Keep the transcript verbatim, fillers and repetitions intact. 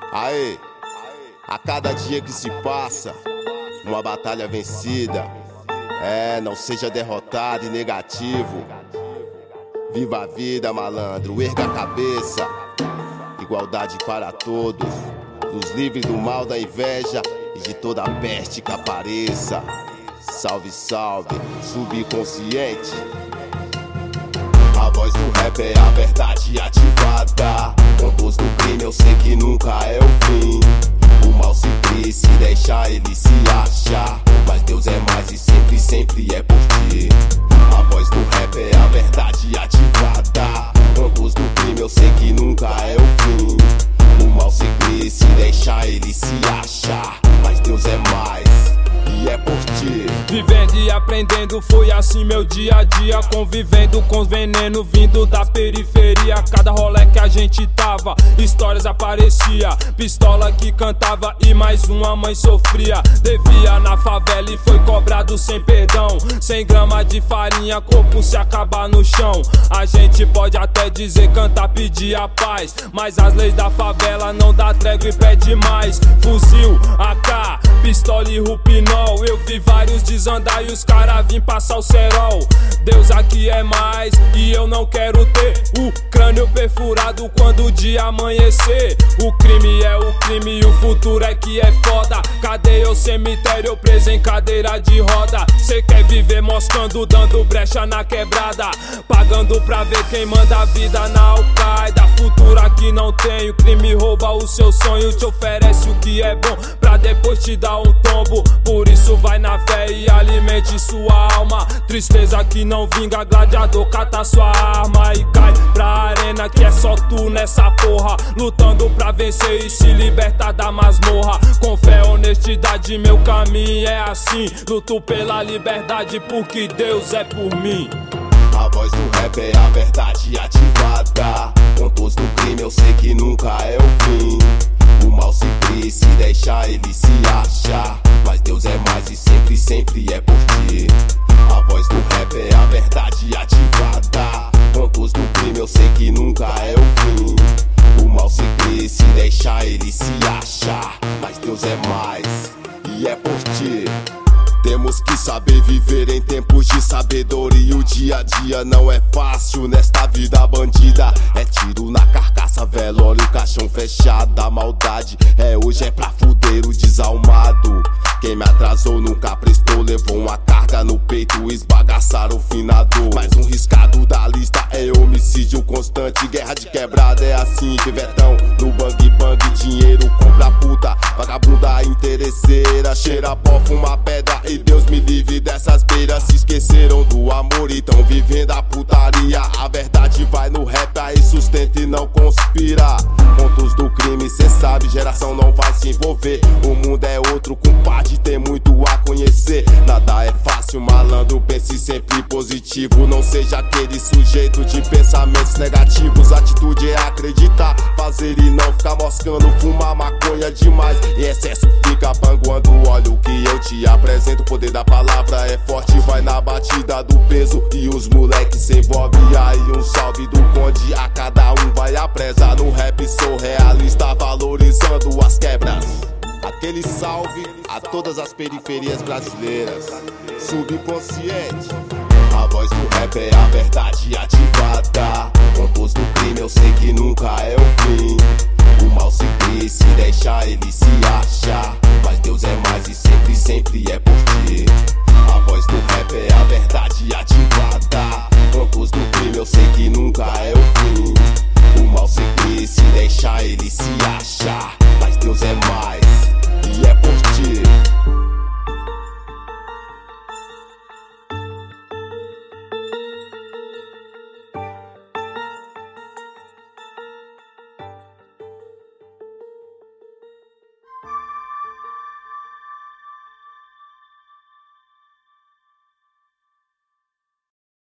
Aê, a cada dia que se passa, uma batalha vencida. É, não seja derrotado e negativo. Viva a vida, malandro, erga a cabeça. Igualdade para todos, nos livre do mal, da inveja e de toda a peste que apareça. Salve, salve, subconsciente. A voz do rap é a verdade ativada. Contos do crime eu sei que nunca é o fim. O mal se cria, se deixa ele se acha. Mas Deus é mais e sempre, sempre é por ti. A voz do rap é a verdade ativada. Contos do crime eu sei que nunca é o fim. O mal se cria, se deixa ele se acha. Mas Deus é mais e é por ti. Vivendo e aprendendo, foi assim meu dia a dia. Convivendo com os venenos vindo da periferia. Cada rolê que a gente tava, histórias aparecia. Pistola que cantava e mais uma mãe sofria. Devia na favela e foi cobrado sem perdão. Cem gramas de farinha, corpo se acabar no chão. A gente pode até dizer cantar, pedir a paz, mas as leis da favela não dá trégua e pede mais. Fuzil, A K, pistola e rupinol. Eu vi vários desandar e os cara vim passar o cerol. Deus aqui é mais e eu não quero ter o crânio perfurado quando o dia amanhecer. O crime é o crime e o futuro é que é foda. Cadeia ou cemitério, preso em cadeira de roda. Cê quer viver moscando, dando brecha na quebrada, pagando pra ver quem manda a vida na Al-Qaeda. Futuro aqui não tem, o crime rouba o seu sonho. Te oferece o que é bom pra depois te dar um tombo. Por isso vai na fé e alimente sua alma. Tristeza que não vinga, gladiador cata sua arma e cai pra arena que é só tu nessa porra. Lutando pra vencer e se libertar da masmorra. Com fé, honestidade, meu caminho é assim. Luto pela liberdade porque Deus é por mim. A voz do rap é a verdade ativada. Contos do crime eu sei que nunca é o fim. O mal se cria, se deixa ele se acha. Mas Deus é mais e sempre, sempre é por ti. A voz do rap é a verdade ativada. Contos do crime eu sei que nunca é o fim. O mal se cria, se deixa ele se acha. Mas Deus é mais e é por ti. Temos que saber viver em tempos de sabedoria. O dia a dia não é fácil nesta vida bandida. É tiro na carcaça, velório, caixão fechado. A maldade é hoje, é pra fuder o desalmado. Quem me atrasou nunca prestou, levou uma carga no peito, esbagaçaram o finador. Mais um riscado da lista é homicídio constante. Guerra de quebrada é assim, pivetão no bang bang. Dinheiro compra puta, vagabunda interesseira. Cheira pó, fuma pedra e Deus me livre dessas beiras. Se esqueceram do amor e tão vivendo a putaria. A verdade vai no rap, aí sustenta e não conspira. Contos do crime, cê sabe, geração não vai se envolver. O mundo é outro, compadre, tem muito a conhecer. Nada é fácil, malandro, pense sempre positivo. Não seja aquele sujeito de pensamentos negativos. Atitude é acreditar, fazer e não ficar moscando. Fumar maconha demais, em excesso fica panguando. Olha o que eu te apresento, o poder da palavra é forte. Vai na batida do peso e os moleques se envolvem. Aí um salve do conde, a cada um vai a presa. No rap sou realista, valorizando as quebras. Aquele salve a todas as periferias brasileiras. Subconsciente. A voz do rap é a verdade ativada. Contos do crime eu sei que nunca é o fim.